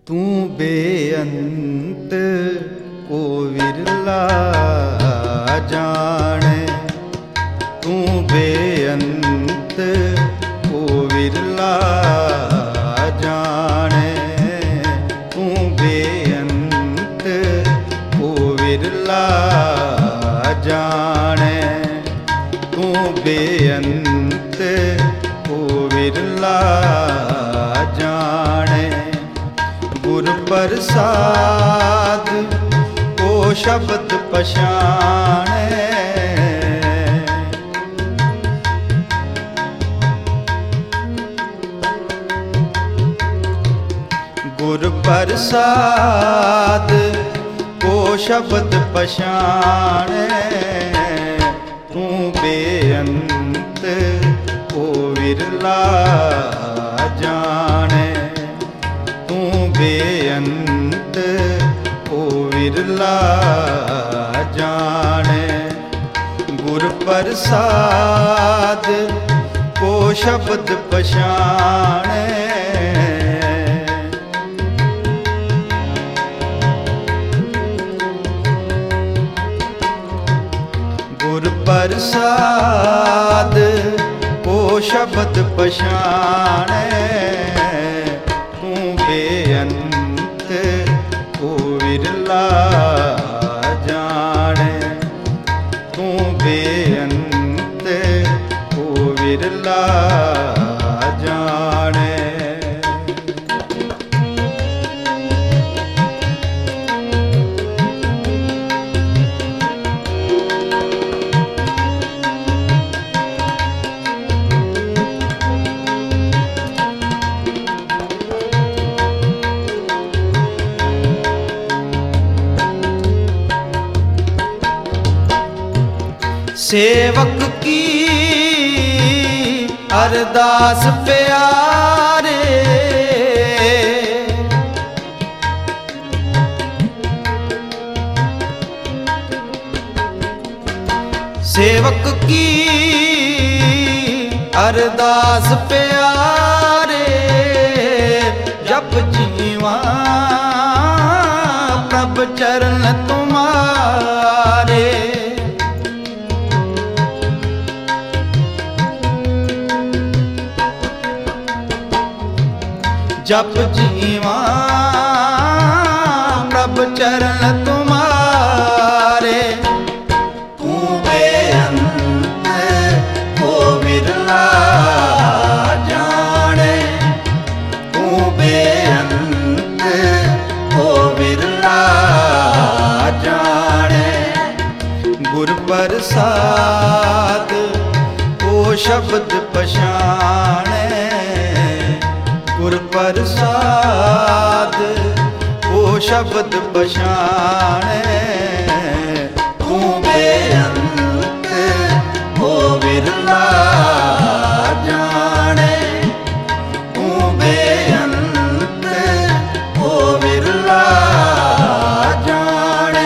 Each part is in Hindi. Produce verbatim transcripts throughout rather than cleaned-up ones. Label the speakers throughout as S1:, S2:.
S1: तू बेअंत को विरला जाने, तू बेअंत को विरला जाने, तू बेअंत को विरला जाने, तू बेअंत को विरला जाने। गुर प्रसाद को शब्द पछाणे, गुर प्रसाद को शब्द पछाणे, तू बेअंत को विरला जाने, तू बेअंत को विरला जाने। गुर प्रसाद को शब्द पछाणे, गुर प्रसाद को शब्द पछाणे, तू बेअंत को विरला जाने, तू बेअंत को विरला जाने। सेवक की अरदास प्यारे, सेवक की अरदास प्यारे, जप जीवा प्रभ चरण तुम्हारे। जप जीवा प्रभ चरण तुम्हारे, तू बेअंत को विरला जाने, तू बेअंत को विरला जाने। गुर प्रसाद को शब्द पछाणे, गुर प्रसाद को शब्द पछाणे, तू बेअंत को विरला जाने, तू बेअंत को विरला जाने।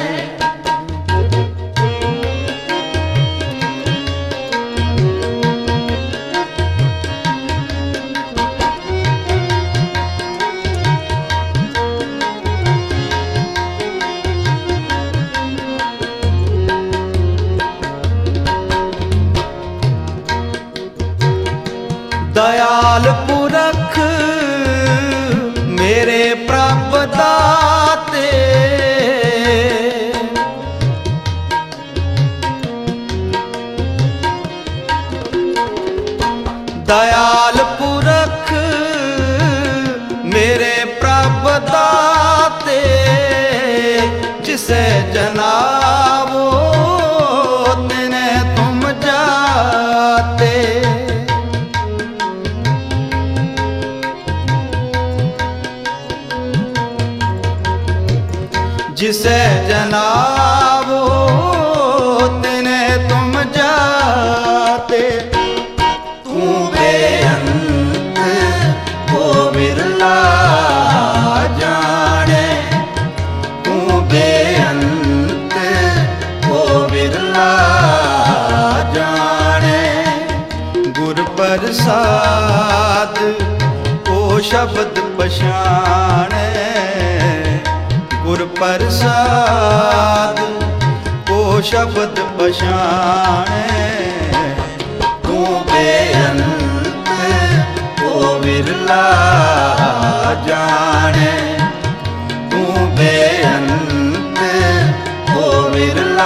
S1: दयाल पुरख मेरे प्रभ दाते, दयाल पुरख मेरे प्रभ दाते, जिसे जनावो तिने तुम जाते। जिसे जनावो तिने तुम जाते, तू बेअंत को विरला जाने, तू बेअंत को विरला जाने। गुर प्रसाद को शब्द पछाणे गुर प्रसाद को शब्द पछाणे तू बेअंत को विरला जाने तू बेअंत को विरला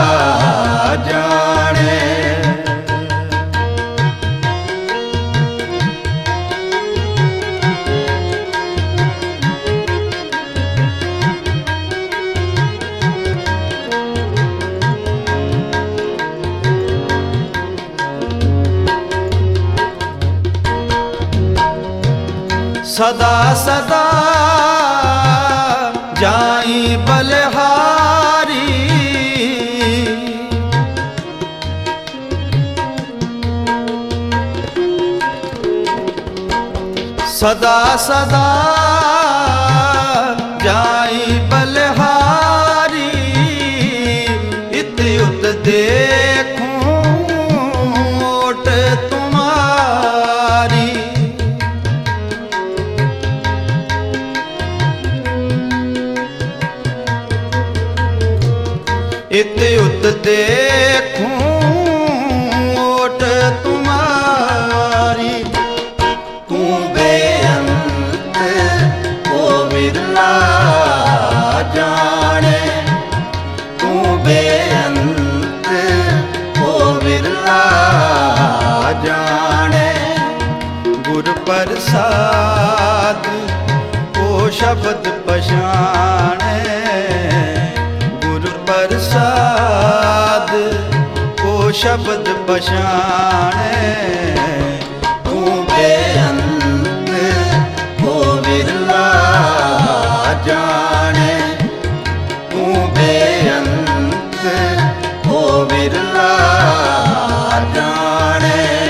S1: जाने। सदा सदा जाई बलहारी सदा सदा जाई बलहारी इत उत देखूं ओट तुम्हारी इत उत देखूं ओट तुम्हारी तू बेअंत को विरला जाने तू बेअंत को विरला जाने। गुर प्रसाद को शब्द पछाणे प्रसाद को शब्द पछाणे तू बेअंत को विरला जाने तू बेअंत को विरला जाने।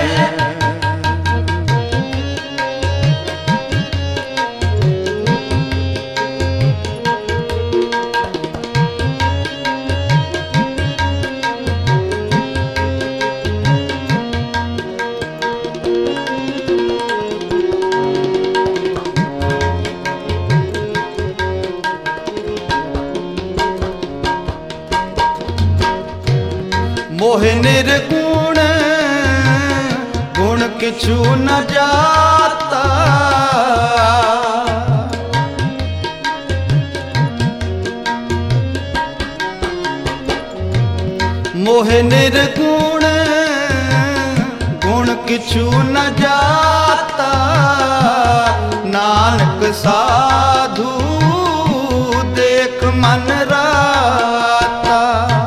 S1: मोह निर्गुण गुण किछु न जाता मोह निर्गुण गुण किछु न जाता नानक साधु देख मन राता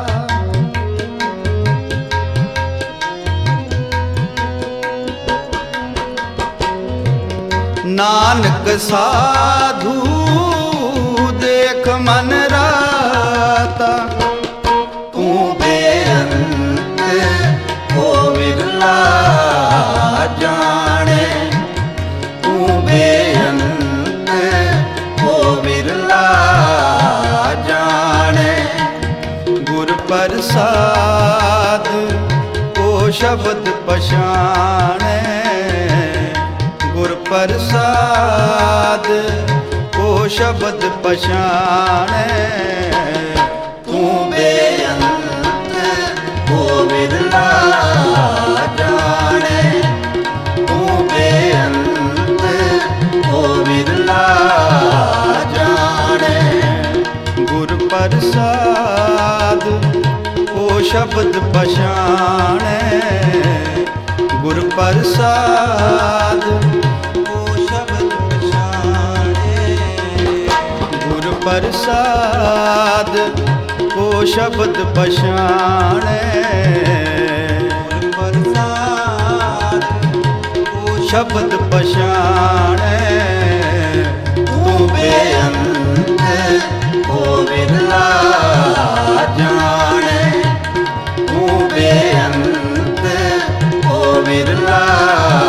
S1: नानक साधु देख मन राता तू बेअंत को विरला जाने तू बेअंत को विरला जाने। गुर प्रसाद को शब्द पछाणे गुर प्रसाद को शब्द पछाणे तू बेअंत को विरला जाने तू बेअंत को विरला जाने। गुर प्रसाद को शब्द पछाणे गुर प्रसाद प्रसाद को शब्द पछाणे प्रसाद को शब्द पछाणे तू बेअंत को विरला जाने तू बेअंत को विरला